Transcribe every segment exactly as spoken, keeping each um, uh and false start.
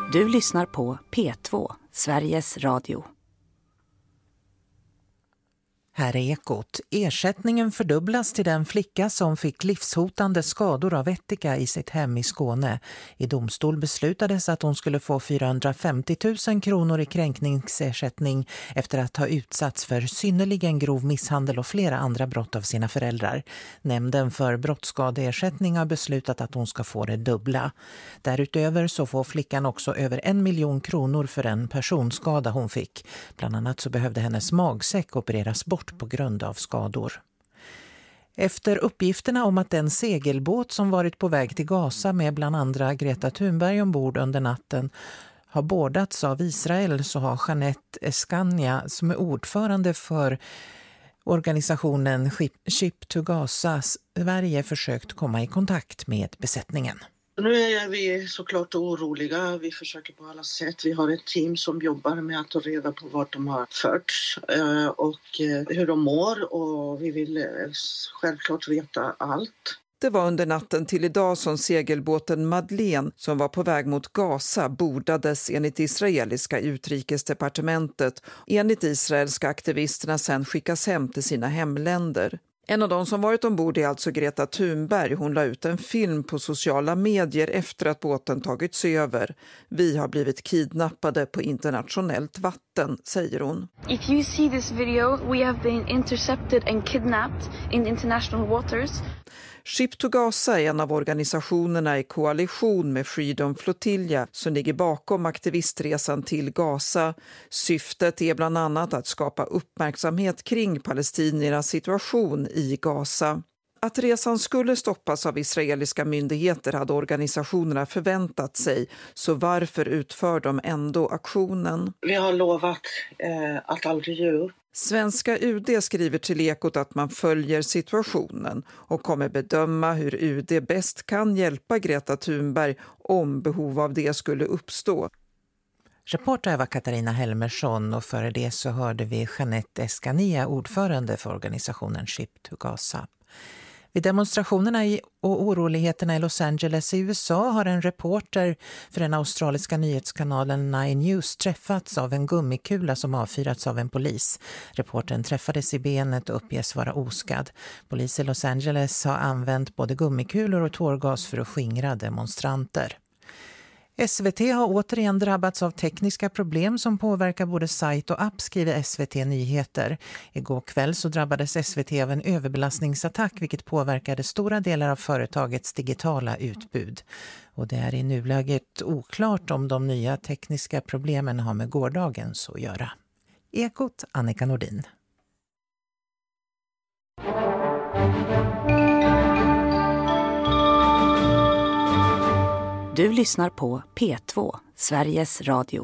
Du lyssnar på P två, Sveriges Radio. Här är Ekot. Ersättningen fördubblas till den flicka som fick livshotande skador av ättika i sitt hem i Skåne. I domstol beslutades att hon skulle få fyrahundrafemtio tusen kronor i kränkningsersättning efter att ha utsatts för synnerligen grov misshandel och flera andra brott av sina föräldrar. Nämnden för brottsskadeersättning har beslutat att hon ska få det dubbla. Därutöver så får flickan också över en miljon kronor för en personskada hon fick. Bland annat så behövde hennes magsäck opereras bort på grund av skador. Efter uppgifterna om att den segelbåt som varit på väg till Gaza med bland andra Greta Thunberg ombord under natten har bordats av Israel, så har Jeanette Escania, som är ordförande för organisationen Ship to Gaza Sverige, försökt komma i kontakt med besättningen. Nu är vi såklart oroliga. Vi försöker på alla sätt. Vi har ett team som jobbar med att ta reda på vart de har förts och hur de mår, och vi vill självklart veta allt. Det var under natten till idag som segelbåten Madeleine, som var på väg mot Gaza, bordades enligt israeliska utrikesdepartementet. Enligt Israel ska aktivisterna sedan skickas hem till sina hemländer. En av de som varit ombord är alltså Greta Thunberg. Hon la ut en film på sociala medier efter att båten tagits över. Vi har blivit kidnappade på internationellt vatten, säger hon. If you see this video, we have been intercepted and kidnapped in international waters. Ship to Gaza är en av organisationerna i koalition med Freedom Flotilla som ligger bakom aktivistresan till Gaza. Syftet är bland annat att skapa uppmärksamhet kring palestiniernas situation i Gaza. Att resan skulle stoppas av israeliska myndigheter hade organisationerna förväntat sig, så varför utför de ändå aktionen? Vi har lovat eh, att aldrig ge upp. Svenska U D skriver till Ekot att man följer situationen och kommer bedöma hur U D bäst kan hjälpa Greta Thunberg om behov av det skulle uppstå. Reporter var Katarina Helmersson, och före det så hörde vi Jeanette Escania, ordförande för organisationen Ship to Gaza. Vid demonstrationerna och oroligheterna i Los Angeles i U S A har en reporter för den australiska nyhetskanalen Nine News träffats av en gummikula som avfyrats av en polis. Reportern träffades i benet och uppges vara oskadd. Polis i Los Angeles har använt både gummikulor och tårgas för att skingra demonstranter. S V T har återigen drabbats av tekniska problem som påverkar både sajt och app, skriver S V T Nyheter. Igår kväll så drabbades S V T av en överbelastningsattack, vilket påverkade stora delar av företagets digitala utbud. Och det är i nuläget oklart om de nya tekniska problemen har med gårdagens att göra. Ekot, Annika Nordin. Du lyssnar på P två, Sveriges Radio.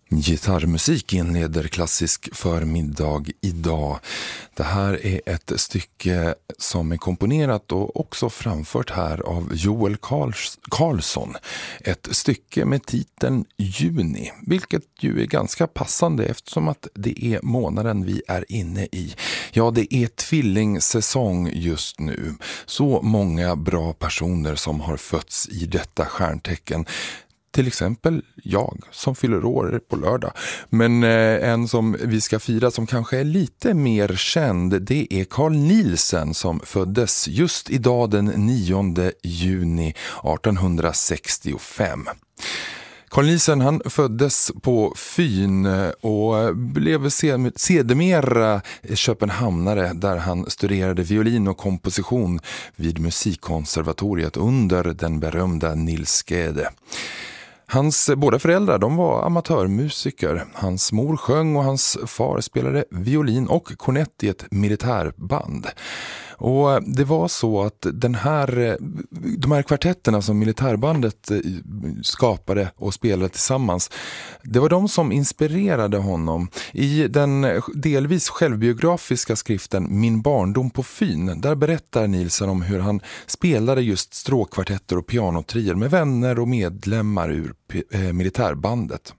Gitarrmusik inleder klassisk förmiddag idag. Det här är ett stycke som är komponerat och också framfört här av Joel Karls- Karlsson. Ett stycke med titeln Juni, vilket ju är ganska passande eftersom att det är månaden vi är inne i. Ja, det är tvillingsäsong just nu. Så många bra personer som har fötts i detta stjärntecken. Till exempel jag som fyller år på lördag. Men eh, en som vi ska fira som kanske är lite mer känd, det är Carl Nielsen som föddes just idag den nionde juni artonhundrasextiofem. Carl Nielsen, han föddes på Fyn och blev sedermera köpenhamnare där han studerade violin och komposition vid musikkonservatoriet under den berömda Nils Gede. Hans båda föräldrar, de var amatörmusiker. Hans mor sjöng och hans far spelade violin och kornett i ett militärband. Och det var så att den här, de här kvartetterna som militärbandet skapade och spelade tillsammans, det var de som inspirerade honom. I den delvis självbiografiska skriften Min barndom på Fyn, där berättar Nielsen om hur han spelade just stråkkvartetter och pianotrier med vänner och medlemmar ur militärbandet.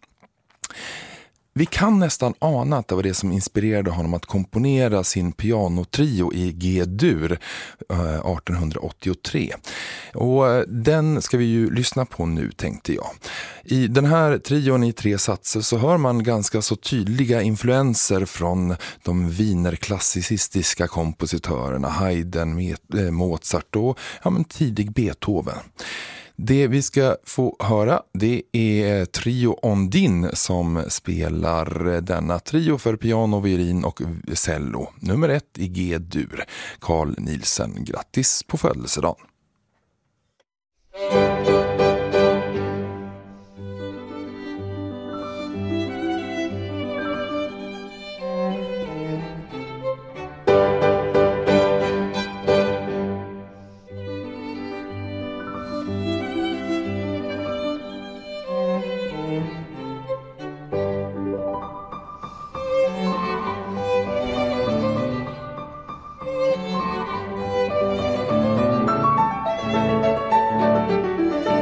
Vi kan nästan ana att det var det som inspirerade honom att komponera sin pianotrio i G-dur artonhundraåttiotre. Och den ska vi ju lyssna på nu, tänkte jag. I den här trion i tre satser så hör man ganska så tydliga influenser från de wienerklassicistiska kompositörerna Haydn, Mozart och ja, men tidig Beethoven. Det vi ska få höra, det är Trio Ondine som spelar denna trio för piano, violin och cello. Nummer ett i G-dur. Carl Nielsen, grattis på födelsedagen. Thank you.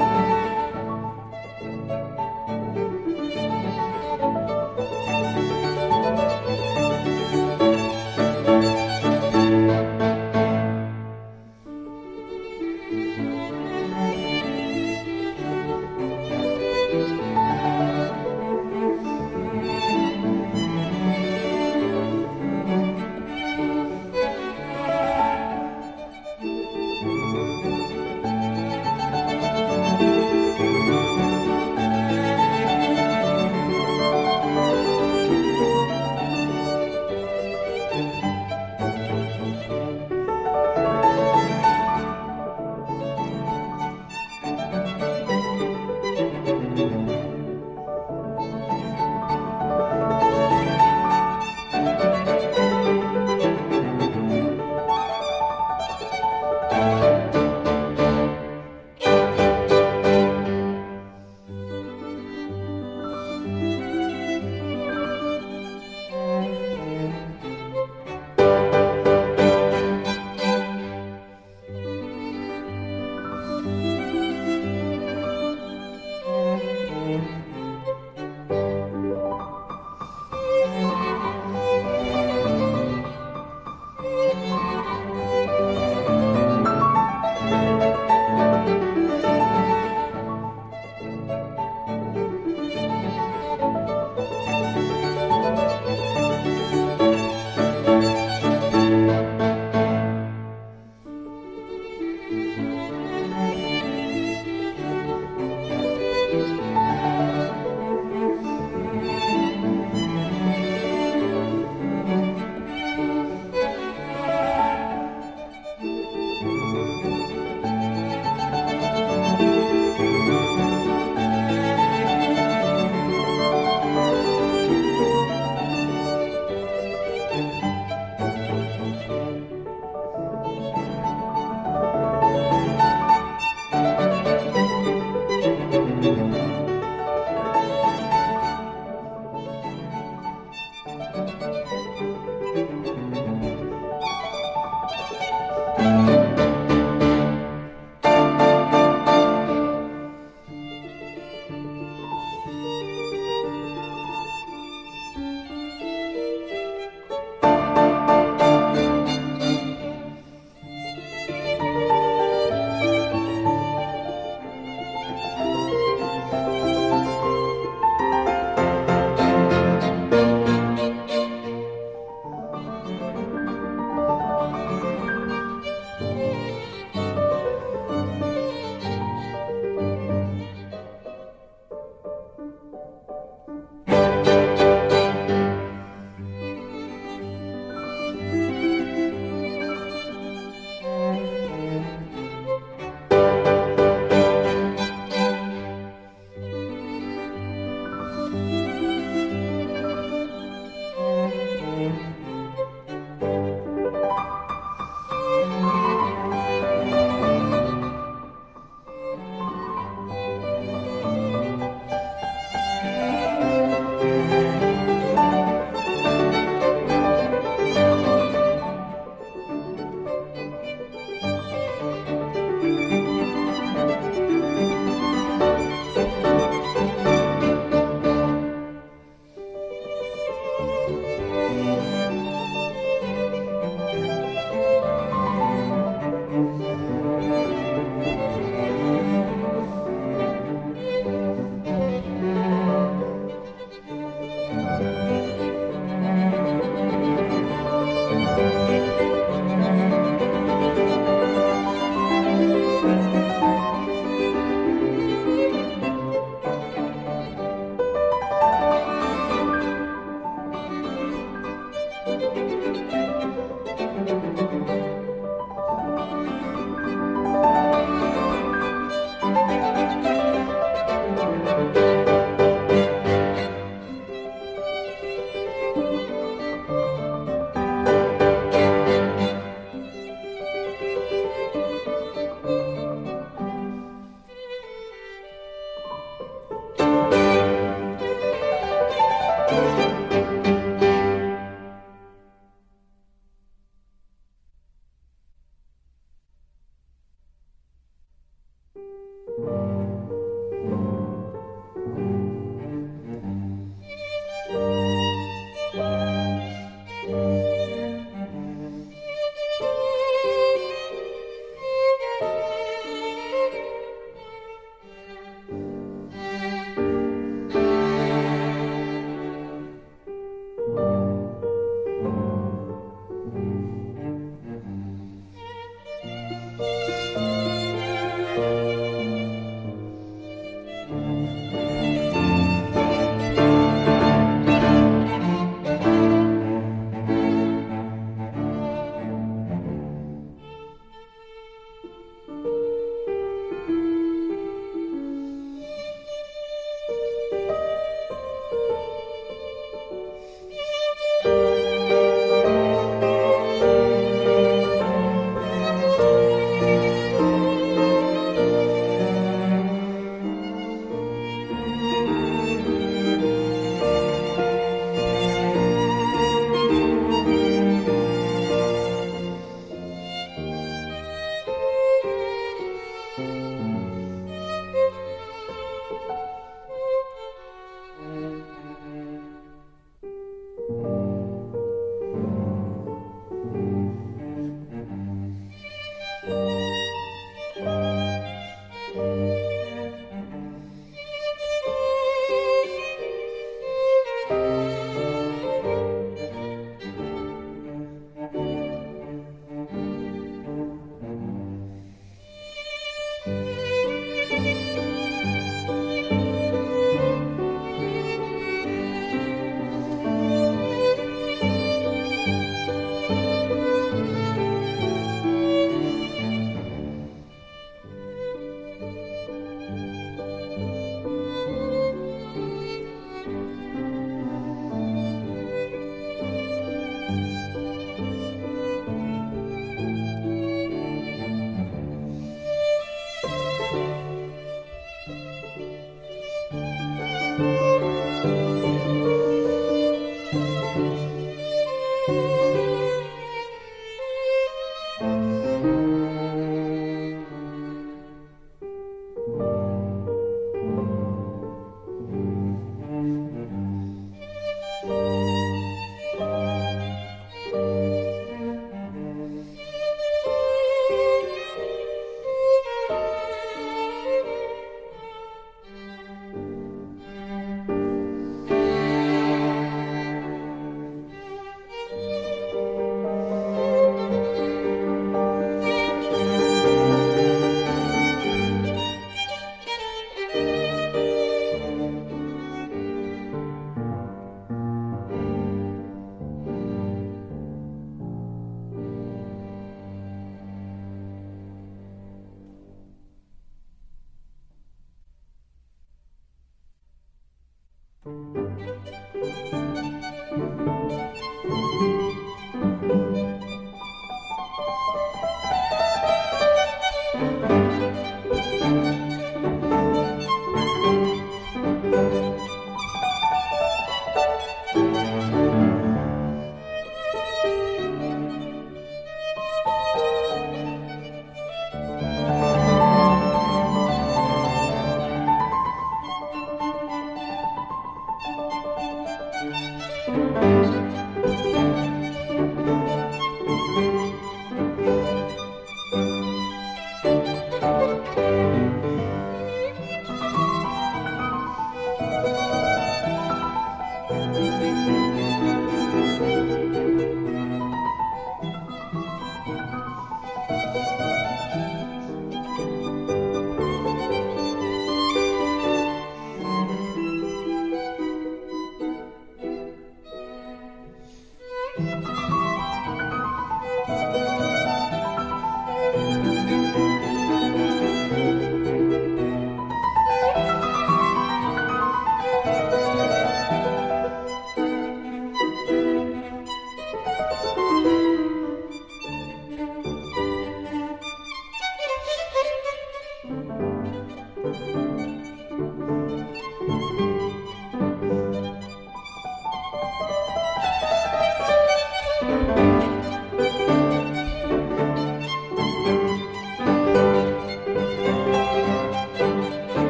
Thank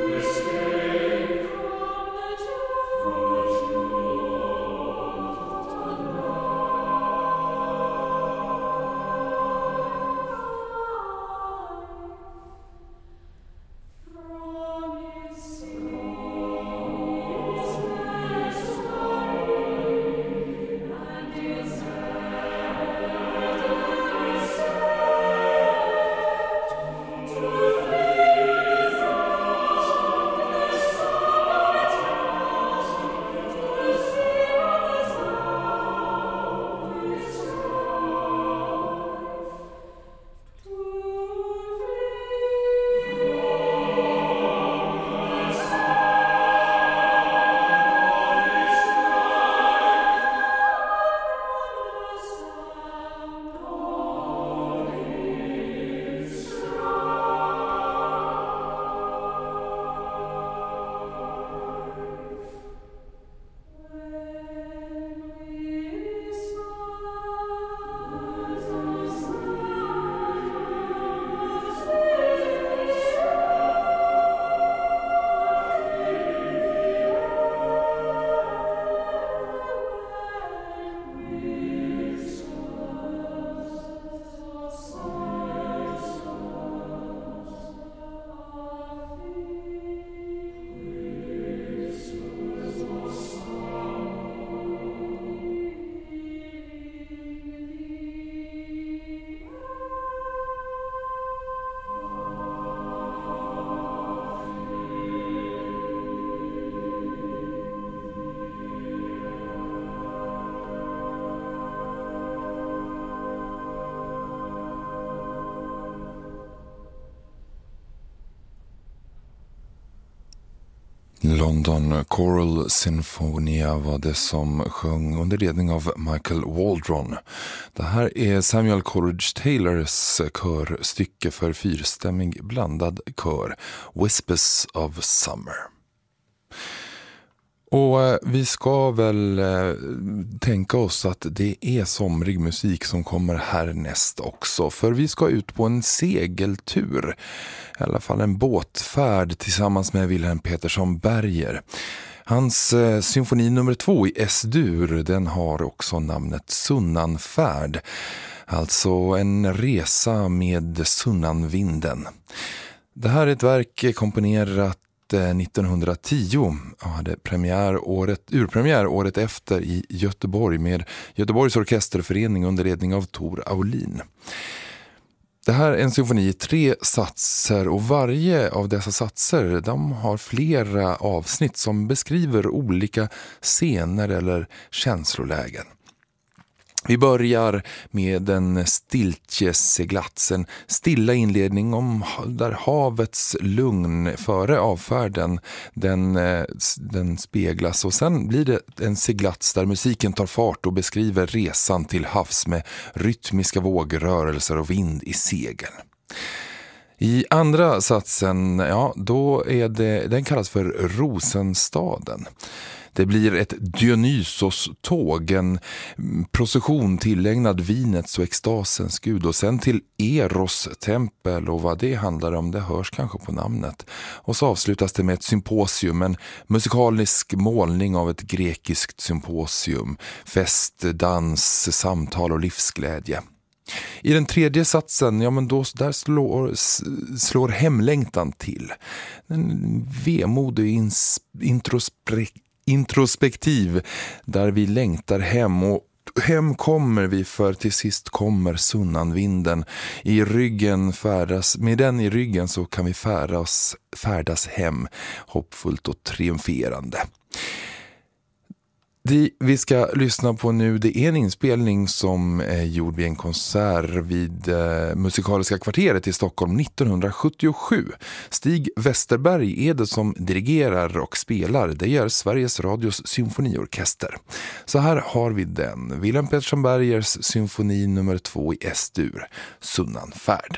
London Choral Sinfonia var det som sjöng under ledning av Michael Waldron. Det här är Samuel Coleridge Taylors körstycke för fyrstämmig blandad kör, Whispers of Summer. Och vi ska väl eh, tänka oss att det är somrig musik som kommer härnäst också. För vi ska ut på en segeltur, i alla fall en båtfärd tillsammans med Wilhelm Petersson Berger. Hans eh, symfoni nummer två i S-dur, den har också namnet Sunnanfärd. Alltså en resa med Sunnanvinden. Det här är ett verk komponerat nittonhundratio och hade premiär året, urpremiär året efter i Göteborg med Göteborgs orkesterförening under ledning av Tor Aulin. Det här är en symfoni i tre satser och varje av dessa satser de har flera avsnitt som beskriver olika scener eller känslolägen. Vi börjar med en stiltjeseglats, en stilla inledning om där havets lugn före avfärden den, den speglas, och sen blir det en seglats där musiken tar fart och beskriver resan till havs med rytmiska vågrörelser och vind i segeln. I andra satsen, ja, då är det, den kallas för Rosenstaden. Det blir ett Dionysos-tåg, en procession tillägnad vinets och extasens gud, och sen till Eros tempel, och vad det handlar om det hörs kanske på namnet. Och så avslutas det med ett symposium, en musikalisk målning av ett grekiskt symposium, fest, dans, samtal och livsglädje. I den tredje satsen, ja men då där slår, slår hemlängtan till. En vemodig ins, introspekt introspektiv där vi längtar hem, och hem kommer vi för till sist kommer sunnanvinden i ryggen färdas, med den i ryggen så kan vi färdas, färdas hem hoppfullt och triumferande. Det vi ska lyssna på nu, det är en inspelning som är gjord vid en konsert vid eh, Musikaliska kvarteret i Stockholm nittonhundrasjuttiosju. Stig Westerberg är det som dirigerar och spelar. Det gör Sveriges Radios symfoniorkester. Så här har vi den. Wilhelm Petersson Bergers symfoni nummer två i S-dur, Sunnanfärd.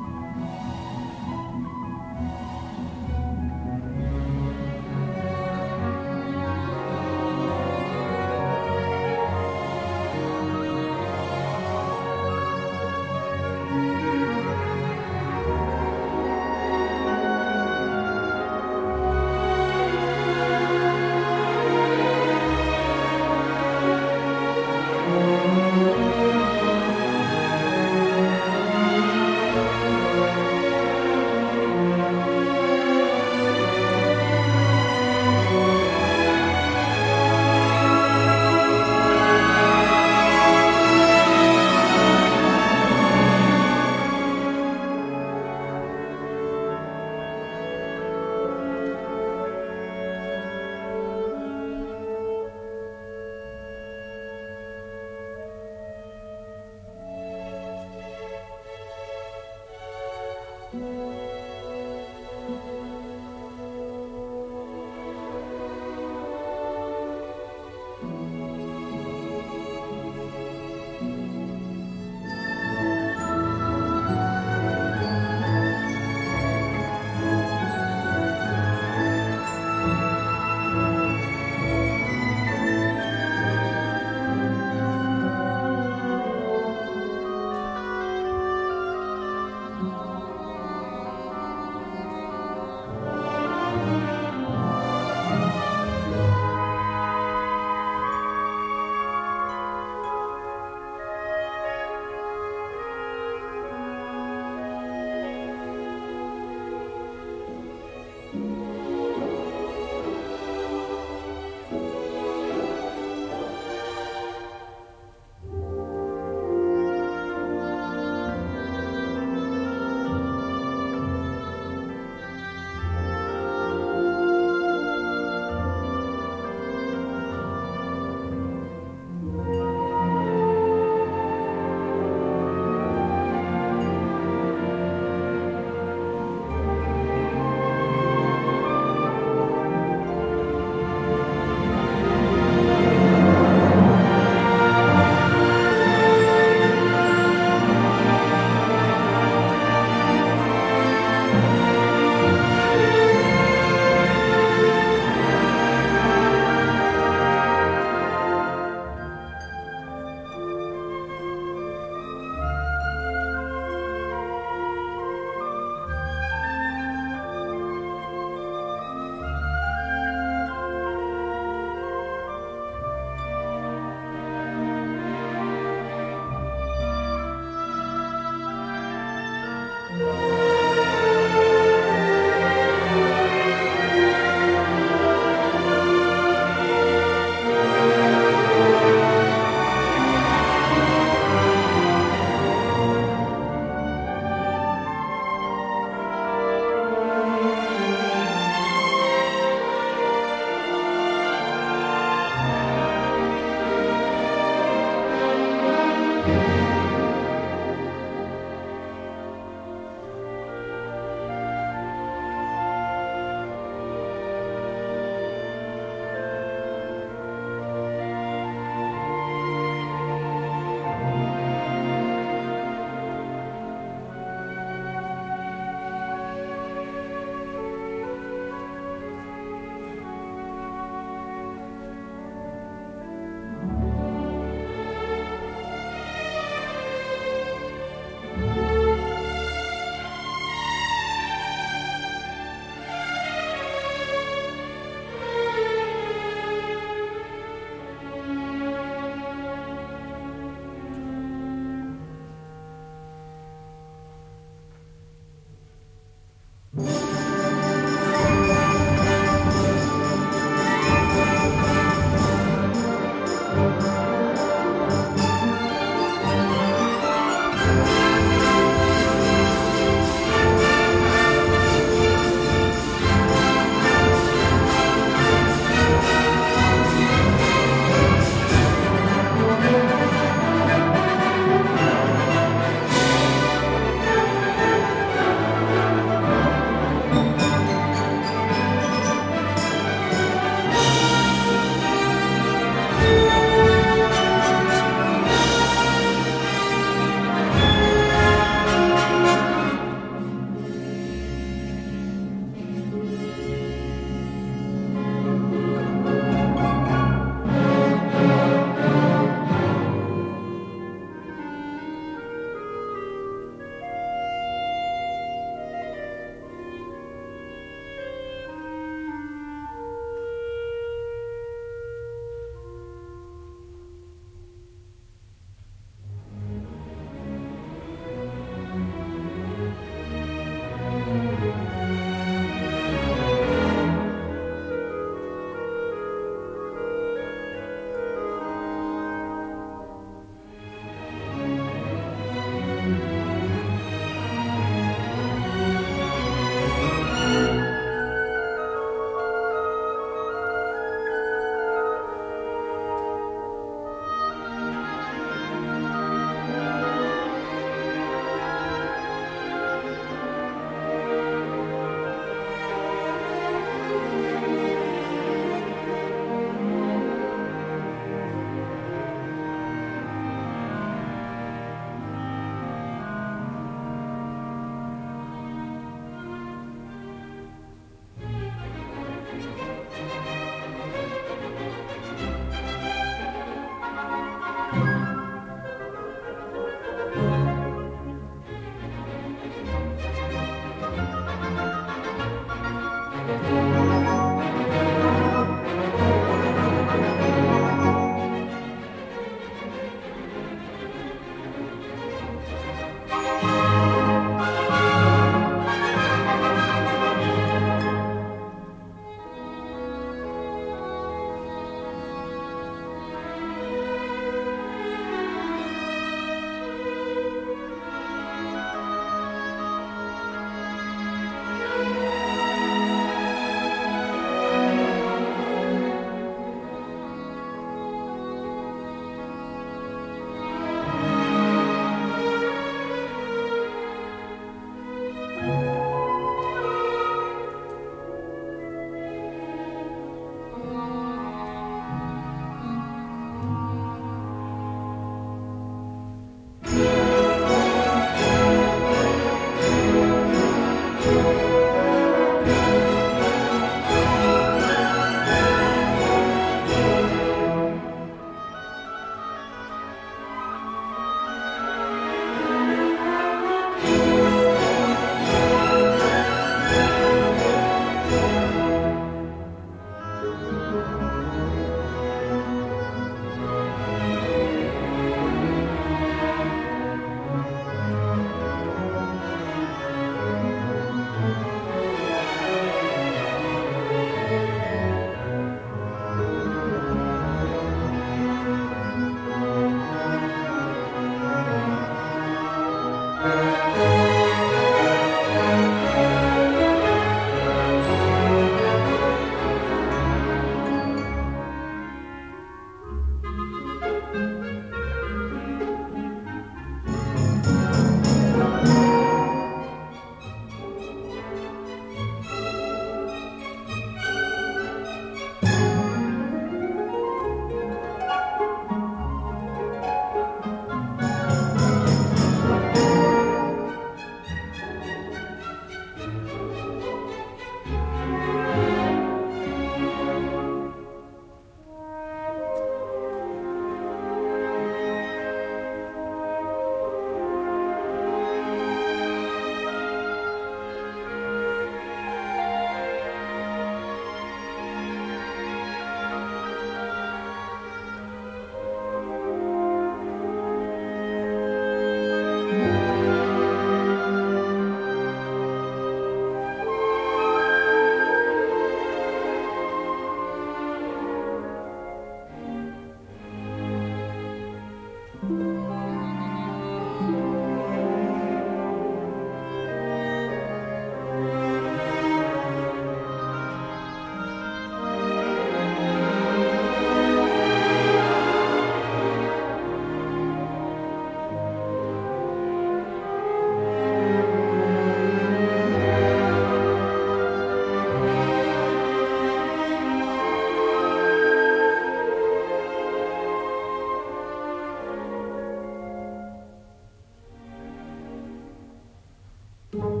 Mm.